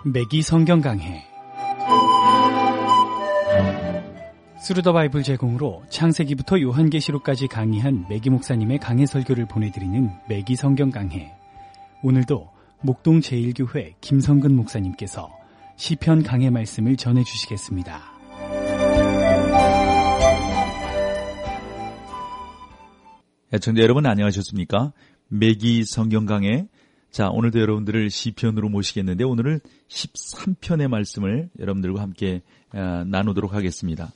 매기 성경 강해. 스루 더 바이블 제공으로 창세기부터 요한계시록까지 강의한 매기 목사님의 강해 설교를 보내드리는 매기 성경 강해. 오늘도 목동 제1교회 김성근 목사님께서 시편 강해 말씀을 전해주시겠습니다. 애청자 여러분 안녕하셨습니까? 매기 성경 강해. 자, 오늘도 여러분들을 시편으로 모시겠는데 오늘은 13편의 말씀을 여러분들과 함께 나누도록 하겠습니다.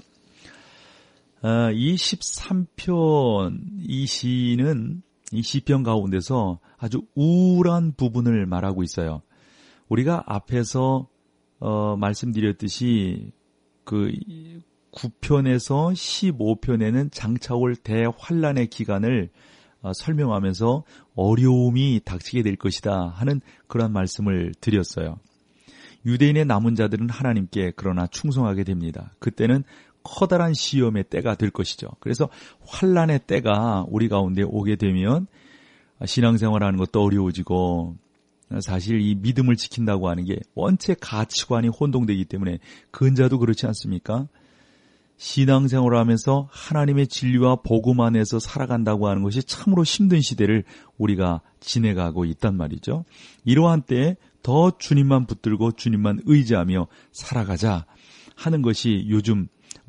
이 13편, 이 시는 이 시편 가운데서 아주 우울한 부분을 말하고 있어요. 우리가 앞에서 말씀드렸듯이 그 9편에서 15편에는 장차올 대환란의 기간을 설명하면서 어려움이 닥치게 될 것이다 하는 그런 말씀을 드렸어요. 유대인의 남은 자들은 하나님께 그러나 충성하게 됩니다. 그때는 커다란 시험의 때가 될 것이죠. 그래서 환란의 때가 우리 가운데 오게 되면 신앙생활하는 것도 어려워지고, 사실 이 믿음을 지킨다고 하는 게 원체 가치관이 혼동되기 때문에 근자도 그렇지 않습니까? 신앙생활을 하면서 하나님의 진리와 복음 안에서 살아간다고 하는 것이 참으로 힘든 시대를 우리가 지내가고 있단 말이죠. 이러한 때에 더 주님만 붙들고 주님만 의지하며 살아가자 하는 것이 요즘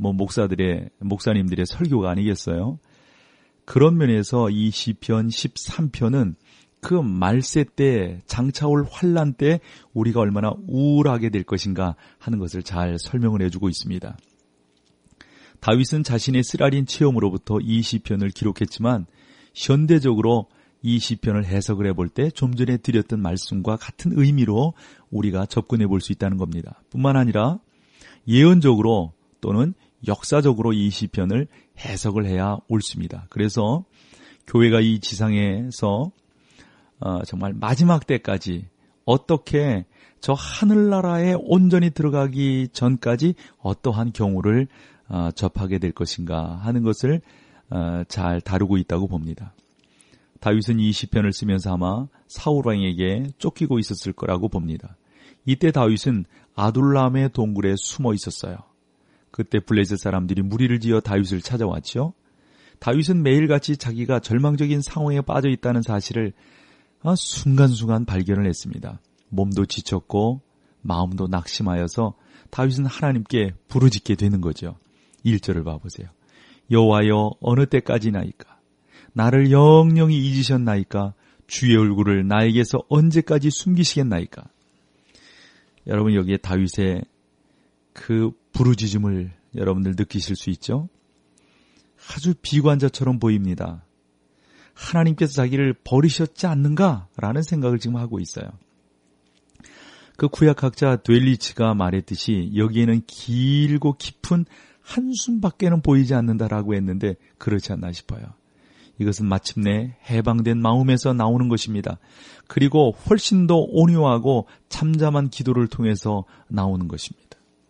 목사님들의 설교가 아니겠어요? 그런 면에서 이 시편 13편은 그 말세 때, 장차올 환란 때 우리가 얼마나 우울하게 될 것인가 하는 것을 잘 설명을 해주고 있습니다. 다윗은 자신의 쓰라린 체험으로부터 이 시편을 기록했지만 현대적으로 이 시편을 해석을 해볼 때 좀 전에 드렸던 말씀과 같은 의미로 우리가 접근해 볼 수 있다는 겁니다. 뿐만 아니라 예언적으로 또는 역사적으로 이 시편을 해석을 해야 옳습니다. 그래서 교회가 이 지상에서 정말 마지막 때까지 어떻게 저 하늘나라에 온전히 들어가기 전까지 어떠한 경우를 접하게 될 것인가 하는 것을 잘 다루고 있다고 봅니다. 다윗은 이 시편을 쓰면서 아마 사울왕에게 쫓기고 있었을 거라고 봅니다. 이때 다윗은 아둘람의 동굴에 숨어 있었어요. 그때 블레셋 사람들이 무리를 지어 다윗을 찾아왔죠. 다윗은 매일같이 자기가 절망적인 상황에 빠져 있다는 사실을 순간순간 발견을 했습니다. 몸도 지쳤고 마음도 낙심하여서 다윗은 하나님께 부르짖게 되는 거죠. 1절을 봐보세요. 여호와여 어느 때까지나이까? 나를 영영히 잊으셨나이까? 주의 얼굴을 나에게서 언제까지 숨기시겠나이까? 여러분 여기에 다윗의 그 부르짖음을 여러분들 느끼실 수 있죠? 아주 비관자처럼 보입니다. 하나님께서 자기를 버리셨지 않는가라는 생각을 지금 하고 있어요. 그 구약학자 드웰리치가 말했듯이 여기에는 길고 깊은 한숨밖에는 보이지 않는다라고 했는데 그렇지 않나 싶어요. 이것은 마침내 해방된 마음에서 나오는 것입니다. 그리고 훨씬 더 온유하고 잠잠한 기도를 통해서 나오는 것입니다.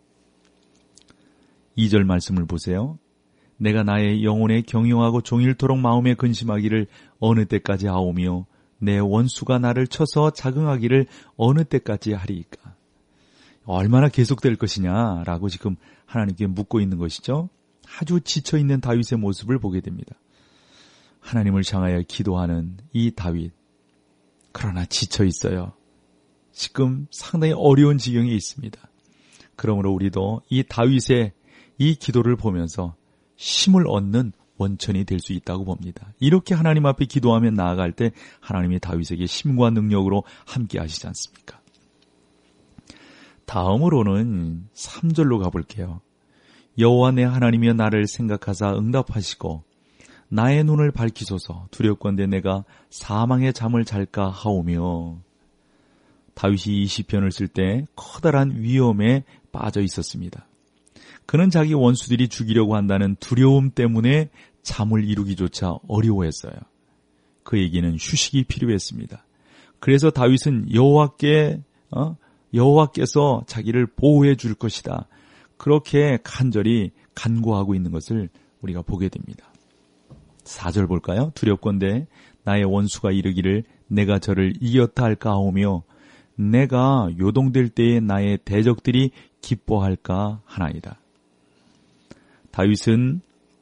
2절 말씀을 보세요. 내가 나의 영혼에 경영하고 종일토록 마음에 근심하기를 어느 때까지 하오며 내 원수가 나를 쳐서 자긍하기를 어느 때까지 하리이까? 얼마나 계속될 것이냐라고 지금 하나님께 묻고 있는 것이죠. 아주 지쳐있는 다윗의 모습을 보게 됩니다. 하나님을 향하여 기도하는 이 다윗, 그러나 지쳐있어요. 지금 상당히 어려운 지경에 있습니다. 그러므로 우리도 이 다윗의 이 기도를 보면서 힘을 얻는 원천이 될 수 있다고 봅니다. 이렇게 하나님 앞에 기도하며 나아갈 때 하나님이 다윗에게 힘과 능력으로 함께 하시지 않습니까? 다음으로는 3절로 가볼게요. 여호와 내 하나님이여 나를 생각하사 응답하시고 나의 눈을 밝히소서. 두렵건대 내가 사망의 잠을 잘까 하오며. 다윗이 이 시편을 쓸 때 커다란 위험에 빠져 있었습니다. 그는 자기 원수들이 죽이려고 한다는 두려움 때문에 잠을 이루기조차 어려워했어요. 그에게는 휴식이 필요했습니다. 그래서 다윗은 여호와께서 자기를 보호해 줄 것이다. 그렇게 간절히 간구하고 있는 것을 우리가 보게 됩니다. 4절 볼까요? 두렵건대 나의 원수가 이르기를 내가 저를 이겼다 할까 하오며 내가 요동될 때에 나의 대적들이 기뻐할까 하나이다. 다윗은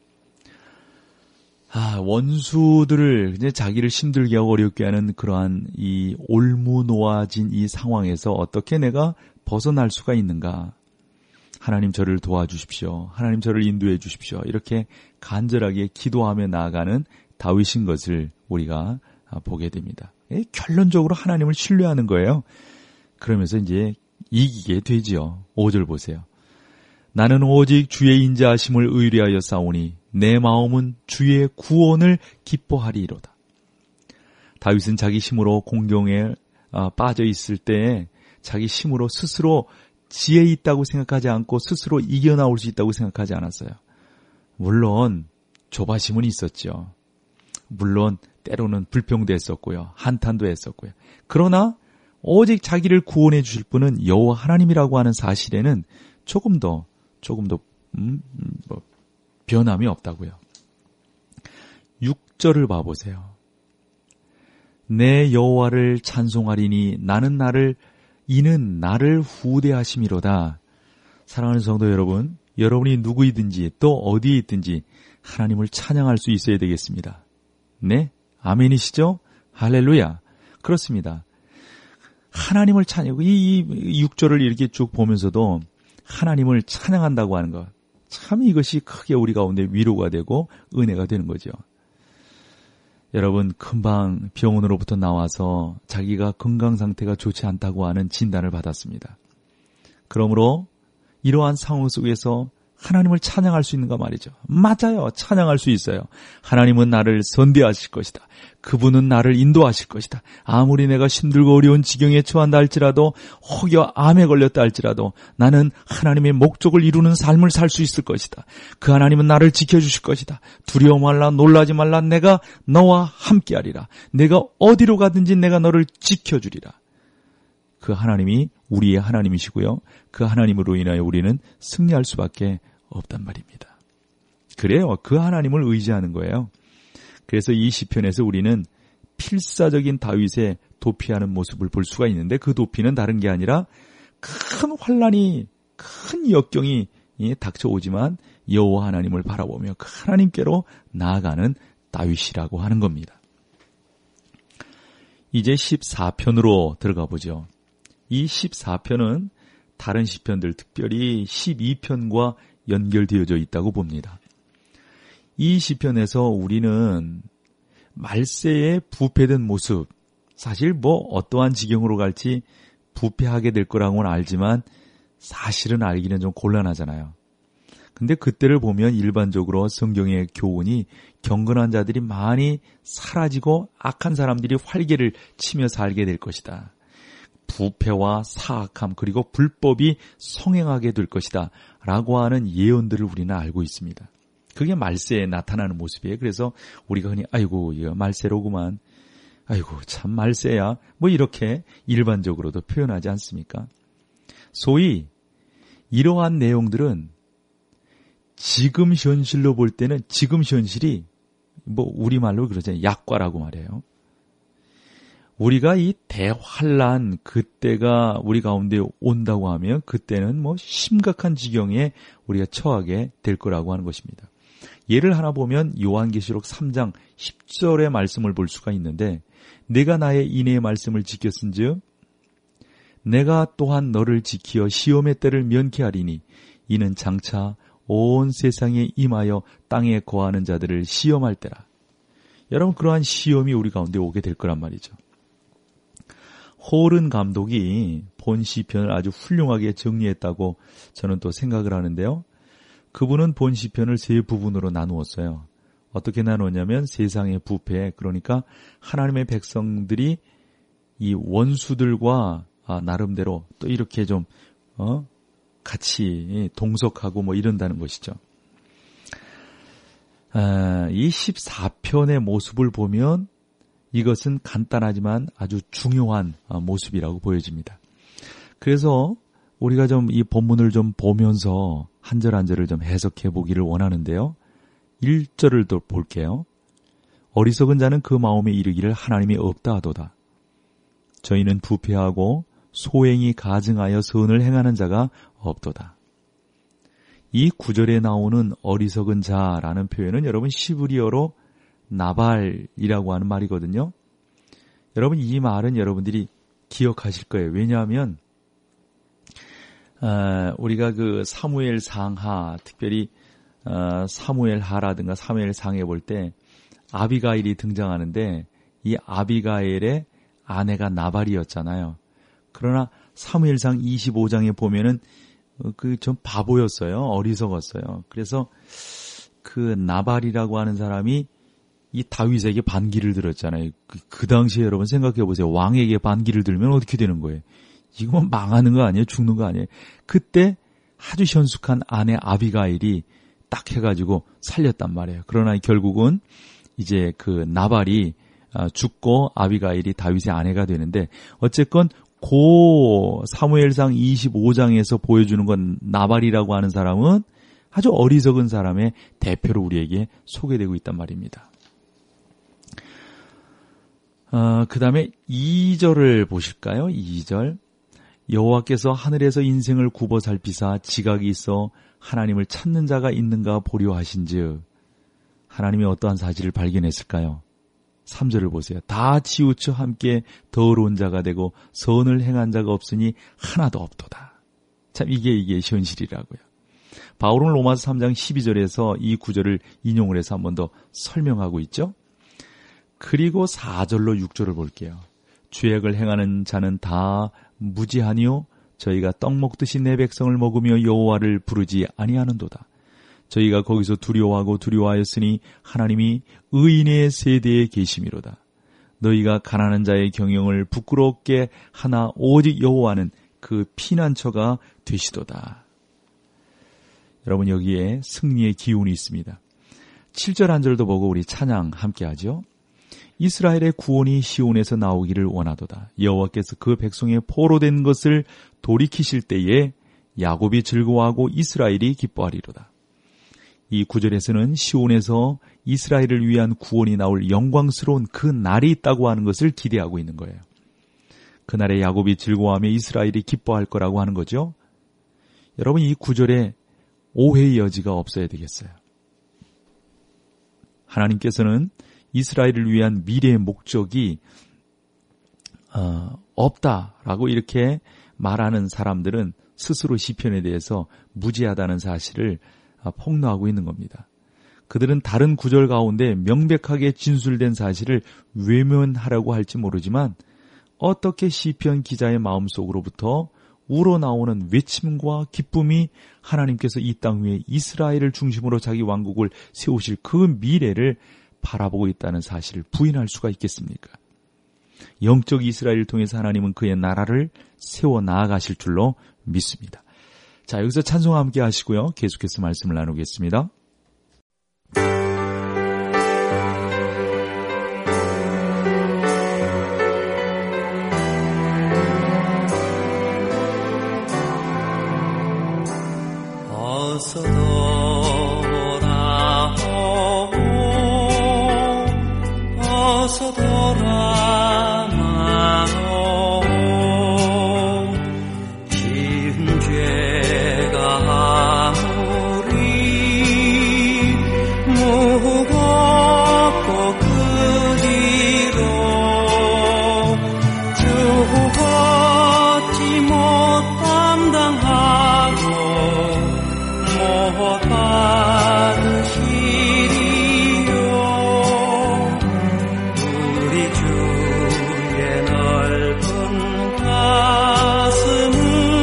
원수들을 이제 자기를 힘들게 하고 어렵게 하는 그러한 이 올무놓아진 이 상황에서 어떻게 내가 벗어날 수가 있는가? 하나님 저를 도와주십시오. 하나님 저를 인도해 주십시오. 이렇게 간절하게 기도하며 나아가는 다윗인 것을 우리가 보게 됩니다. 결론적으로 하나님을 신뢰하는 거예요. 그러면서 이제 이기게 되지요. 5절 보세요. 나는 오직 주의 인자하심을 의뢰하여 싸우니 내 마음은 주의 구원을 기뻐하리이로다. 다윗은 자기 힘으로 공경에 빠져 있을 때 자기 힘으로 스스로 지혜 있다고 생각하지 않고 스스로 이겨나올 수 있다고 생각하지 않았어요. 물론 조바심은 있었죠. 물론 때로는 불평도 했었고요. 한탄도 했었고요. 그러나 오직 자기를 구원해 주실 분은 여호와 하나님이라고 하는 사실에는 조금 더 변함이 없다고요. 6절을 봐보세요. 내 여호와를 찬송하리니 이는 나를 후대하심이로다. 사랑하는 성도 여러분, 여러분이 누구이든지 또 어디에 있든지 하나님을 찬양할 수 있어야 되겠습니다. 네? 아멘이시죠? 할렐루야. 그렇습니다. 하나님을 찬양하고 이 6절을 이렇게 쭉 보면서도 하나님을 찬양한다고 하는 것, 참 이것이 크게 우리 가운데 위로가 되고 은혜가 되는 거죠. 여러분, 금방 병원으로부터 나와서 자기가 건강 상태가 좋지 않다고 하는 진단을 받았습니다. 그러므로 이러한 상황 속에서 하나님을 찬양할 수 있는가 말이죠. 맞아요. 찬양할 수 있어요. 하나님은 나를 선대하실 것이다. 그분은 나를 인도하실 것이다. 아무리 내가 힘들고 어려운 지경에 처한다 할지라도 혹여 암에 걸렸다 할지라도 나는 하나님의 목적을 이루는 삶을 살 수 있을 것이다. 그 하나님은 나를 지켜주실 것이다. 두려워 말라, 놀라지 말라. 내가 너와 함께하리라. 내가 어디로 가든지 내가 너를 지켜주리라. 그 하나님이 우리의 하나님이시고요. 그 하나님으로 인하여 우리는 승리할 수밖에 없단 말입니다. 그래요. 그 하나님을 의지하는 거예요. 그래서 이 시편에서 우리는 필사적인 다윗의 도피하는 모습을 볼 수가 있는데 그 도피는 다른 게 아니라 큰 환난이, 큰 역경이 닥쳐오지만 여호와 하나님을 바라보며 그 하나님께로 나아가는 다윗이라고 하는 겁니다. 이제 14편으로 들어가 보죠. 이 14편은 다른 시편들, 특별히 12편과 연결되어져 있다고 봅니다. 이 시편에서 우리는 말세의 부패된 모습, 사실 어떠한 지경으로 갈지 부패하게 될 거라고는 알지만 사실은 알기는 좀 곤란하잖아요. 근데 그때를 보면 일반적으로 성경의 교훈이 경건한 자들이 많이 사라지고 악한 사람들이 활개를 치며 살게 될 것이다. 부패와 사악함 그리고 불법이 성행하게 될 것이다 라고 하는 예언들을 우리는 알고 있습니다. 그게 말세에 나타나는 모습이에요. 그래서 우리가 흔히 아이고 이거 말세로구만, 아이고 참 말세야, 이렇게 일반적으로도 표현하지 않습니까? 소위 이러한 내용들은 지금 현실로 볼 때는 지금 현실이 우리말로 그러잖아요. 약과라고 말해요. 우리가 이 대환란 그때가 우리 가운데 온다고 하면 그때는 심각한 지경에 우리가 처하게 될 거라고 하는 것입니다. 예를 하나 보면 요한계시록 3장 10절의 말씀을 볼 수가 있는데 내가 나의 인애의 말씀을 지켰은즉 내가 또한 너를 지키어 시험의 때를 면케하리니 이는 장차 온 세상에 임하여 땅에 거하는 자들을 시험할 때라. 여러분, 그러한 시험이 우리 가운데 오게 될 거란 말이죠. 홀은 감독이 본 시편을 아주 훌륭하게 정리했다고 저는 또 생각을 하는데요. 그분은 본 시편을 세 부분으로 나누었어요. 어떻게 나누었냐면 세상의 부패, 그러니까 하나님의 백성들이 이 원수들과 나름대로 또 이렇게 좀 같이 동석하고 이런다는 것이죠. 이 14편의 모습을 보면 이것은 간단하지만 아주 중요한 모습이라고 보여집니다. 그래서 우리가 좀 이 본문을 좀 보면서 한 절 한 절을 좀 해석해 보기를 원하는데요. 1절을 또 볼게요. 어리석은 자는 그 마음에 이르기를 하나님이 없다 하도다. 저희는 부패하고 소행이 가증하여 선을 행하는 자가 없도다. 이 구절에 나오는 어리석은 자라는 표현은 여러분 시브리어로 나발이라고 하는 말이거든요. 여러분 이 말은 여러분들이 기억하실 거예요. 왜냐하면 우리가 그 사무엘 상하, 특별히 사무엘 하라든가 사무엘 상에 볼 때 아비가일이 등장하는데 이 아비가일의 아내가 나발이었잖아요. 그러나 사무엘상 25장에 보면은 좀 바보였어요. 어리석었어요. 그래서 그 나발이라고 하는 사람이 이 다윗에게 반기를 들었잖아요. 그 당시에 여러분 생각해 보세요. 왕에게 반기를 들면 어떻게 되는 거예요? 이거 망하는 거 아니에요? 죽는 거 아니에요? 그때 아주 현숙한 아내 아비가일이 딱 해가지고 살렸단 말이에요. 그러나 결국은 이제 그 나발이 죽고 아비가일이 다윗의 아내가 되는데 어쨌건 고 사무엘상 25장에서 보여주는 건 나발이라고 하는 사람은 아주 어리석은 사람의 대표로 우리에게 소개되고 있단 말입니다. 그 다음에 2절을 보실까요? 2절. 여호와께서 하늘에서 인생을 굽어 살피사 지각이 있어 하나님을 찾는 자가 있는가 보려 하신즉 하나님이 어떠한 사실을 발견했을까요? 3절을 보세요. 다 치우쳐 함께 더러운 자가 되고 선을 행한 자가 없으니 하나도 없도다. 참 이게 현실이라고요. 바울은 로마서 3장 12절에서 이 구절을 인용을 해서 한 번 더 설명하고 있죠. 그리고 4절로 6절을 볼게요. 죄악을 행하는 자는 다 무지하니요 저희가 떡 먹듯이 내 백성을 먹으며 여호와를 부르지 아니하는도다. 저희가 거기서 두려워하였으니 하나님이 의인의 세대에 계심이로다. 너희가 가난한 자의 경영을 부끄럽게 하나 오직 여호와는 그 피난처가 되시도다. 여러분 여기에 승리의 기운이 있습니다. 7절 한 절도 보고 우리 찬양 함께 하죠. 이스라엘의 구원이 시온에서 나오기를 원하도다. 여호와께서 그 백성의 포로된 것을 돌이키실 때에 야곱이 즐거워하고 이스라엘이 기뻐하리로다. 이 구절에서는 시온에서 이스라엘을 위한 구원이 나올 영광스러운 그 날이 있다고 하는 것을 기대하고 있는 거예요. 그날에 야곱이 즐거워하며 이스라엘이 기뻐할 거라고 하는 거죠. 여러분 이 구절에 오해의 여지가 없어야 되겠어요. 하나님께서는 이스라엘을 위한 미래의 목적이 없다라고 이렇게 말하는 사람들은 스스로 시편에 대해서 무지하다는 사실을 폭로하고 있는 겁니다. 그들은 다른 구절 가운데 명백하게 진술된 사실을 외면하려고 할지 모르지만 어떻게 시편 기자의 마음속으로부터 우러나오는 외침과 기쁨이 하나님께서 이 땅 위에 이스라엘을 중심으로 자기 왕국을 세우실 그 미래를 바라보고 있다는 사실을 부인할 수가 있겠습니까? 영적 이스라엘을 통해서 하나님은 그의 나라를 세워 나아가실 줄로 믿습니다. 자, 여기서 찬송 함께 하시고요. 계속해서 말씀을 나누겠습니다. 어서 돌아오고 어서 돌아마오 지은 죄가 아무리 무겁고 크기로 주 어찌 못 담당하고 못 받으시리요. 우리 주의 넓은 가슴은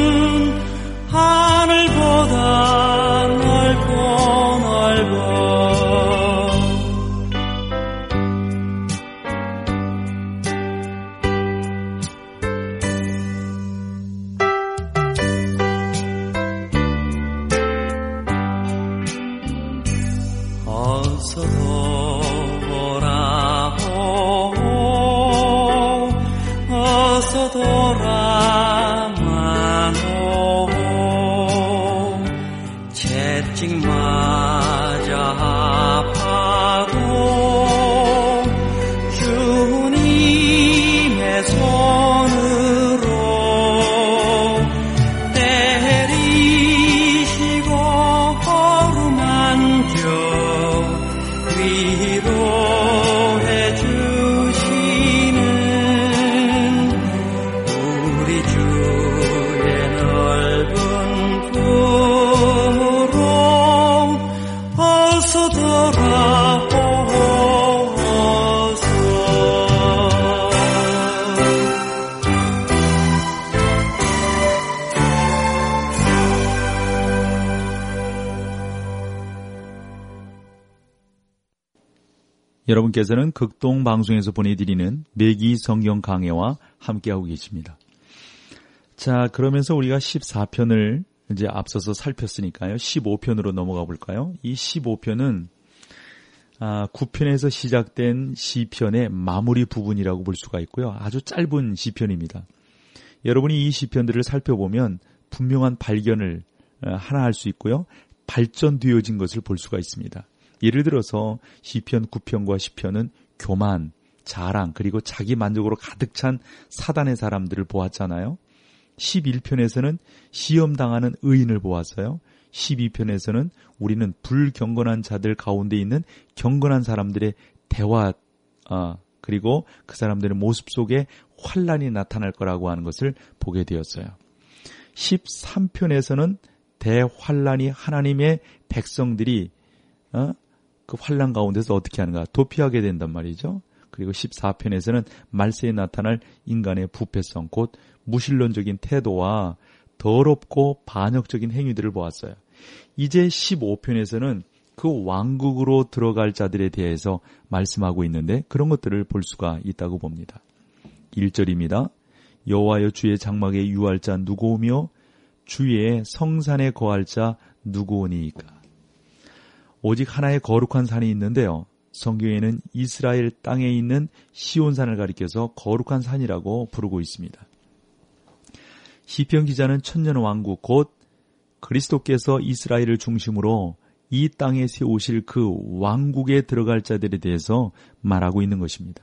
하늘보다 넓고 넓어. 어서 돌아오고 어서 돌아마오 채찍 맞아 아파도 주님의 손으로 어서 돌아오소서. 여러분께서는 극동방송에서 보내드리는 매기 성경 강해와 함께하고 계십니다. 자, 그러면서 우리가 14편을 이제 앞서서 살폈으니까요. 15편으로 넘어가 볼까요? 이 15편은 9편에서 시작된 시편의 마무리 부분이라고 볼 수가 있고요. 아주 짧은 시편입니다. 여러분이 이 시편들을 살펴보면 분명한 발견을 하나 할 수 있고요. 발전되어진 것을 볼 수가 있습니다. 예를 들어서 시편 9편과 10편은 교만, 자랑, 그리고 자기 만족으로 가득 찬 사단의 사람들을 보았잖아요. 11편에서는 시험당하는 의인을 보았어요. 12편에서는 우리는 불경건한 자들 가운데 있는 경건한 사람들의 대화, 그리고 그 사람들의 모습 속에 환란이 나타날 거라고 하는 것을 보게 되었어요. 13편에서는 대환란이 하나님의 백성들이 그 환란 가운데서 어떻게 하는가 도피하게 된단 말이죠. 그리고 14편에서는 말세에 나타날 인간의 부패성, 곧 무신론적인 태도와 더럽고 반역적인 행위들을 보았어요. 이제 15편에서는 그 왕국으로 들어갈 자들에 대해서 말씀하고 있는데 그런 것들을 볼 수가 있다고 봅니다. 1절입니다. 여호와여 주의 장막에 유할 자 누구오며 주의 성산에 거할 자 누구오니이까. 오직 하나의 거룩한 산이 있는데요. 성경에는 이스라엘 땅에 있는 시온산을 가리켜서 거룩한 산이라고 부르고 있습니다. 시편 기자는 천년왕국 곧 그리스도께서 이스라엘을 중심으로 이 땅에 세우실 그 왕국에 들어갈 자들에 대해서 말하고 있는 것입니다.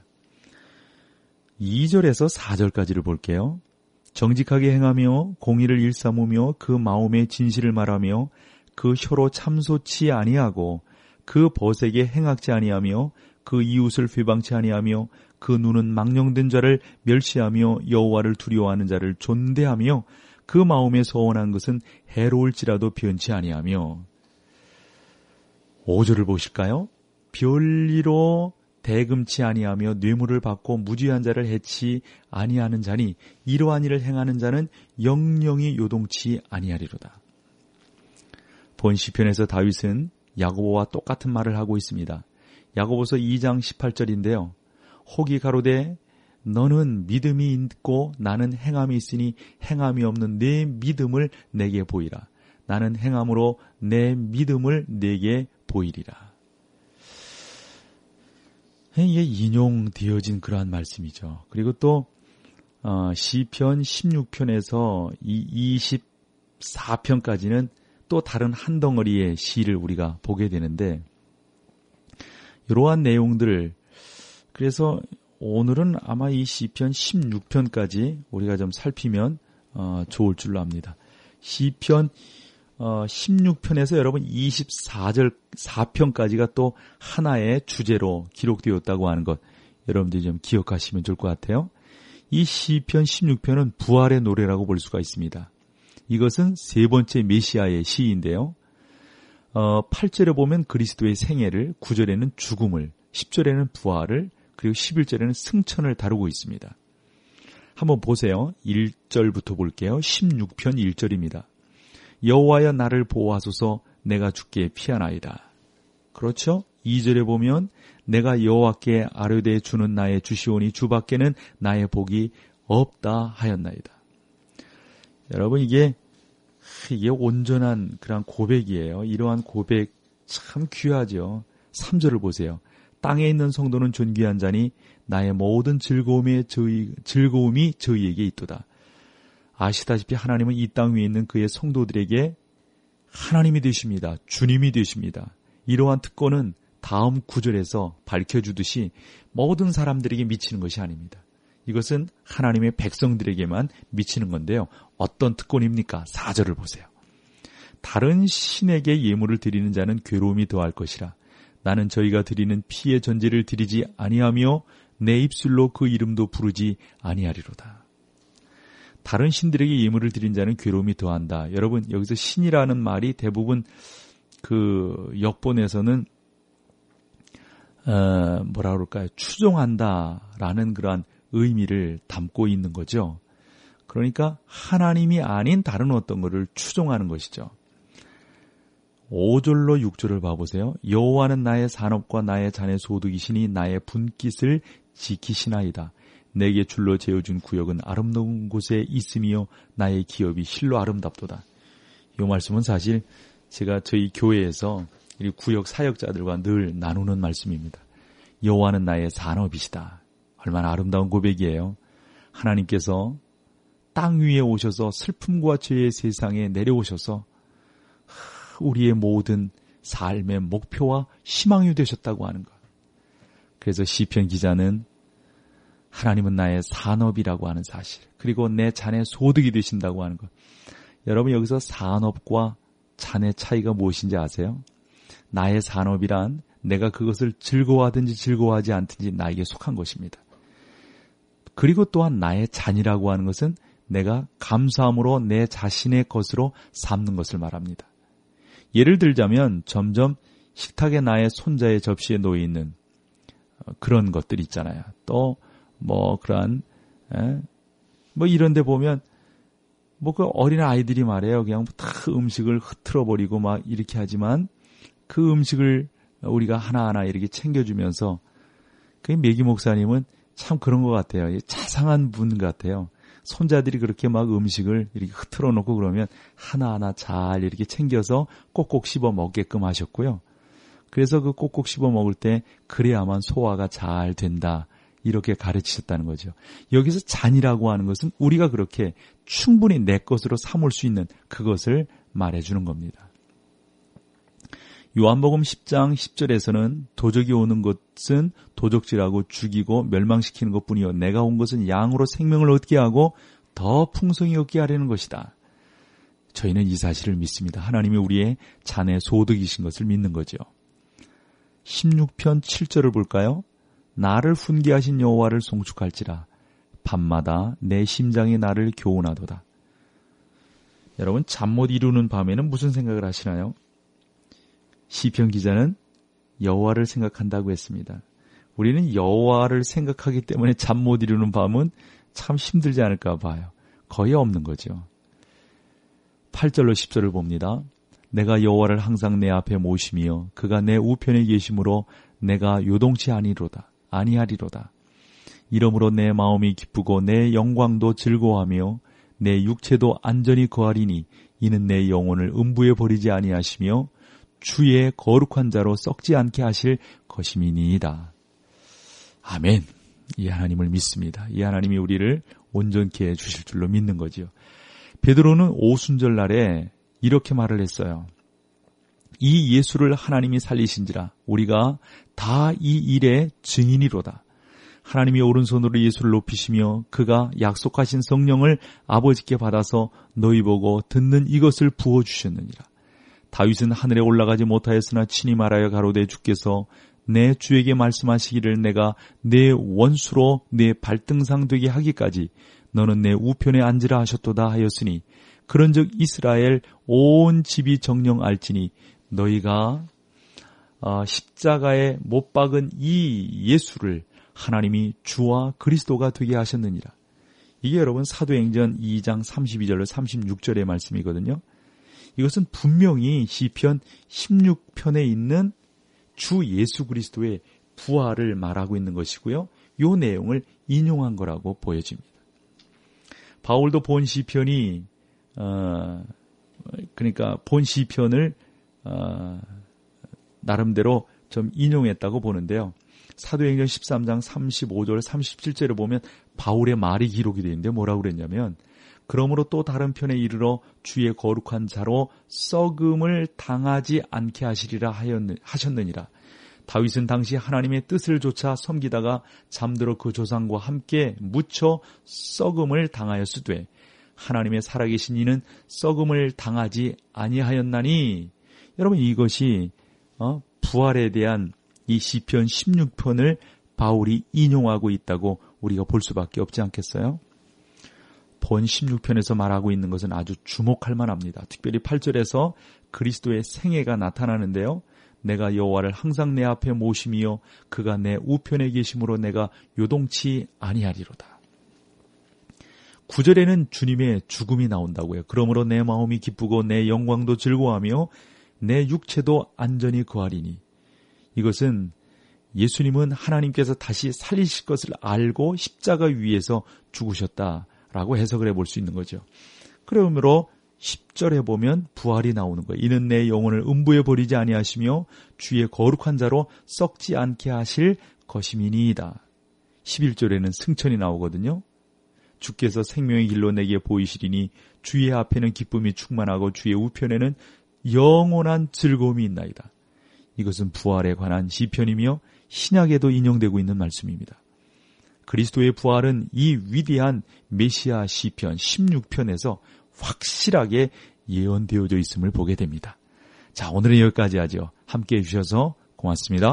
2절에서 4절까지를 볼게요. 정직하게 행하며 공의를 일삼으며 그 마음의 진실을 말하며 그 혀로 참소치 아니하고 그 벗에게 행악지 아니하며 그 이웃을 회방치 아니하며 그 눈은 망령된 자를 멸시하며 여호와를 두려워하는 자를 존대하며 그 마음에 서원한 것은 해로울지라도 변치 아니하며. 5절을 보실까요? 별리로 대금치 아니하며 뇌물을 받고 무지한 자를 해치 아니하는 자니 이러한 일을 행하는 자는 영영이 요동치 아니하리로다. 본 시편에서 다윗은 야고보와 똑같은 말을 하고 있습니다. 야고보서 2장 18절인데요. 혹이 가로되 너는 믿음이 있고 나는 행함이 있으니 행함이 없는 내 믿음을 내게 보이라. 나는 행함으로 내 믿음을 내게 보이리라. 이게 인용되어진 그러한 말씀이죠. 그리고 또 시편 16편에서 이 24편까지는 또 다른 한 덩어리의 시를 우리가 보게 되는데 이러한 내용들을 그래서 오늘은 아마 이 시편 16편까지 우리가 좀 살피면 좋을 줄로 압니다. 시편 16편에서 여러분 24절 4편까지가 또 하나의 주제로 기록되었다고 하는 것 여러분들이 좀 기억하시면 좋을 것 같아요. 이 시편 16편은 부활의 노래라고 볼 수가 있습니다. 이것은 세 번째 메시아의 시인데요. 8절에 보면 그리스도의 생애를, 9절에는 죽음을, 10절에는 부활을, 그리고 11절에는 승천을 다루고 있습니다. 한번 보세요. 1절부터 볼게요. 16편 1절입니다. 여호와여 나를 보호하소서 내가 주께 피하나이다. 그렇죠? 2절에 보면 내가 여호와께 아뢰되 주는 나의 주시오니 주밖에는 나의 복이 없다 하였나이다. 여러분 이게 온전한 그런 고백이에요. 이러한 고백 참 귀하죠. 3절을 보세요. 땅에 있는 성도는 존귀한 자니 나의 모든 즐거움이 저희에게 있도다. 아시다시피 하나님은 이 땅 위에 있는 그의 성도들에게 하나님이 되십니다. 주님이 되십니다. 이러한 특권은 다음 구절에서 밝혀주듯이 모든 사람들에게 미치는 것이 아닙니다. 이것은 하나님의 백성들에게만 미치는 건데요. 어떤 특권입니까? 4절을 보세요. 다른 신에게 예물을 드리는 자는 괴로움이 더할 것이라. 나는 저희가 드리는 피의 전제를 드리지 아니하며 내 입술로 그 이름도 부르지 아니하리로다. 다른 신들에게 예물을 드린 자는 괴로움이 더한다. 여러분 여기서 신이라는 말이 대부분 그 역본에서는 뭐라 그럴까요? 추종한다라는 그러한 의미를 담고 있는 거죠. 그러니까 하나님이 아닌 다른 어떤 것을 추종하는 것이죠. 5절로 6절을 봐보세요. 여호와는 나의 산업과 나의 잔의 소득이시니 나의 분깃을 지키시나이다. 내게 줄로 재어준 구역은 아름다운 곳에 있으며 나의 기업이 실로 아름답도다. 이 말씀은 사실 제가 저희 교회에서 이 구역 사역자들과 늘 나누는 말씀입니다. 여호와는 나의 산업이시다. 얼마나 아름다운 고백이에요. 하나님께서 땅 위에 오셔서 슬픔과 죄의 세상에 내려오셔서 우리의 모든 삶의 목표와 희망이 되셨다고 하는 것. 그래서 시편 기자는 하나님은 나의 산업이라고 하는 사실, 그리고 내 잔의 소득이 되신다고 하는 것. 여러분, 여기서 산업과 잔의 차이가 무엇인지 아세요? 나의 산업이란 내가 그것을 즐거워하든지 즐거워하지 않든지 나에게 속한 것입니다. 그리고 또한 나의 잔이라고 하는 것은 내가 감사함으로 내 자신의 것으로 삼는 것을 말합니다. 예를 들자면 점점 식탁에 나의 손자의 접시에 놓여 있는 그런 것들 있잖아요. 또 그러한 이런 데 보면 그 어린 아이들이 말해요. 그냥 다 음식을 흐트러 버리고 막 이렇게 하지만 그 음식을 우리가 하나하나 이렇게 챙겨주면서 그 매기 목사님은 참 그런 것 같아요. 자상한 분 같아요. 손자들이 그렇게 막 음식을 이렇게 흐트러 놓고 그러면 하나하나 잘 이렇게 챙겨서 꼭꼭 씹어 먹게끔 하셨고요. 그래서 그 꼭꼭 씹어 먹을 때 그래야만 소화가 잘 된다. 이렇게 가르치셨다는 거죠. 여기서 잔이라고 하는 것은 우리가 그렇게 충분히 내 것으로 삼을 수 있는 그것을 말해주는 겁니다. 요한복음 10장 10절에서는 도적이 오는 것은 도적질하고 죽이고 멸망시키는 것뿐이요 내가 온 것은 양으로 생명을 얻게 하고 더 풍성히 얻게 하려는 것이다. 저희는 이 사실을 믿습니다. 하나님이 우리의 잔의 소득이신 것을 믿는 거죠. 16편 7절을 볼까요? 나를 훈계하신 여호와를 송축할지라 밤마다 내 심장이 나를 교훈하도다. 여러분, 잠 못 이루는 밤에는 무슨 생각을 하시나요? 시편 기자는 여호와를 생각한다고 했습니다. 우리는 여호와를 생각하기 때문에 잠 못 이루는 밤은 참 힘들지 않을까 봐요. 거의 없는 거죠. 8절로 10절을 봅니다. 내가 여호와를 항상 내 앞에 모시며 그가 내 우편에 계심으로 내가 요동치 아니하리로다. 이러므로 내 마음이 기쁘고 내 영광도 즐거워하며 내 육체도 안전히 거하리니 이는 내 영혼을 음부에 버리지 아니하시며 주의 거룩한 자로 썩지 않게 하실 것임이니이다. 아멘. 이 하나님을 믿습니다. 이 하나님이 우리를 온전케 해주실 줄로 믿는 거지요. 베드로는 오순절 날에 이렇게 말을 했어요. 이 예수를 하나님이 살리신지라 우리가 다 이 일의 증인이로다. 하나님이 오른손으로 예수를 높이시며 그가 약속하신 성령을 아버지께 받아서 너희 보고 듣는 이것을 부어주셨느니라. 다윗은 하늘에 올라가지 못하였으나 친히 말하여 가로되 주께서 내 주에게 말씀하시기를 내가 내 원수로 내 발등상 되게 하기까지 너는 내 우편에 앉으라 하셨도다 하였으니 그런즉 이스라엘 온 집이 정령 알지니 너희가 십자가에 못 박은 이 예수를 하나님이 주와 그리스도가 되게 하셨느니라. 이게 여러분 사도행전 2장 32절로 36절의 말씀이거든요. 이것은 분명히 시편 16편에 있는 주 예수 그리스도의 부활을 말하고 있는 것이고요. 이 내용을 인용한 거라고 보여집니다. 바울도 본 시편이 그러니까 본 시편을 나름대로 좀 인용했다고 보는데요. 사도행전 13장 35절 37절을 보면 바울의 말이 기록이 되어 있는데 뭐라고 그랬냐면 그러므로 또 다른 편에 이르러 주의 거룩한 자로 썩음을 당하지 않게 하시리라 하셨느니라. 다윗은 당시 하나님의 뜻을 조차 섬기다가 잠들어 그 조상과 함께 묻혀 썩음을 당하였으되 하나님의 살아계신 이는 썩음을 당하지 아니하였나니. 여러분, 이것이 부활에 대한 이 시편 16편을 바울이 인용하고 있다고 우리가 볼 수밖에 없지 않겠어요? 본 16편에서 말하고 있는 것은 아주 주목할 만합니다. 특별히 8절에서 그리스도의 생애가 나타나는데요. 내가 여호와를 항상 내 앞에 모심이요 그가 내 우편에 계심으로 내가 요동치 아니하리로다. 9절에는 주님의 죽음이 나온다고요. 그러므로 내 마음이 기쁘고 내 영광도 즐거워하며 내 육체도 안전히 거하리니. 이것은 예수님은 하나님께서 다시 살리실 것을 알고 십자가 위에서 죽으셨다라고 해석을 해볼 수 있는 거죠. 그러므로 10절에 보면 부활이 나오는 거예요. 이는 내 영혼을 음부에 버리지 아니하시며 주의 거룩한 자로 썩지 않게 하실 것임이니이다. 11절에는 승천이 나오거든요. 주께서 생명의 길로 내게 보이시리니 주의 앞에는 기쁨이 충만하고 주의 우편에는 영원한 즐거움이 있나이다. 이것은 부활에 관한 시편이며 신약에도 인용되고 있는 말씀입니다. 그리스도의 부활은 이 위대한 메시아 시편 16편에서 확실하게 예언되어져 있음을 보게 됩니다. 자, 오늘은 여기까지 하죠. 함께해 주셔서 고맙습니다.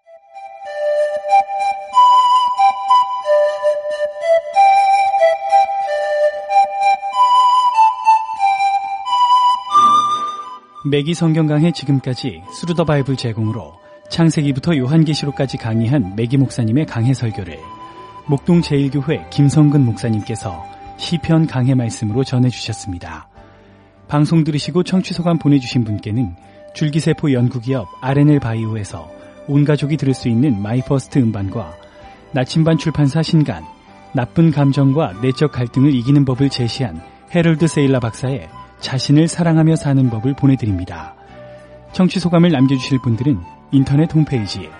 매기 성경 강해 지금까지 스루 더 바이블 제공으로 창세기부터 요한계시록까지 강의한 매기 목사님의 강해 설교를 목동 제1교회 김성근 목사님께서 시편 강해 말씀으로 전해주셨습니다. 방송 들으시고 청취 소감 보내주신 분께는 줄기세포 연구기업 R&L 바이오에서 온 가족이 들을 수 있는 마이퍼스트 음반과 나침반 출판사 신간 나쁜 감정과 내적 갈등을 이기는 법을 제시한 해럴드 세일라 박사의 자신을 사랑하며 사는 법을 보내드립니다. 청취 소감을 남겨주실 분들은 인터넷 홈페이지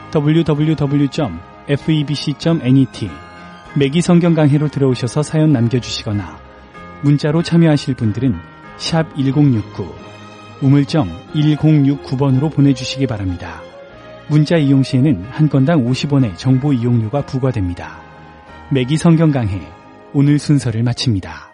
www.febc.net 매기 성경 강해로 들어오셔서 사연 남겨주시거나 문자로 참여하실 분들은 샵 1069 우물정 1069번으로 보내주시기 바랍니다. 문자 이용 시에는 한 건당 50원의 정보 이용료가 부과됩니다. 매기 성경 강해 오늘 순서를 마칩니다.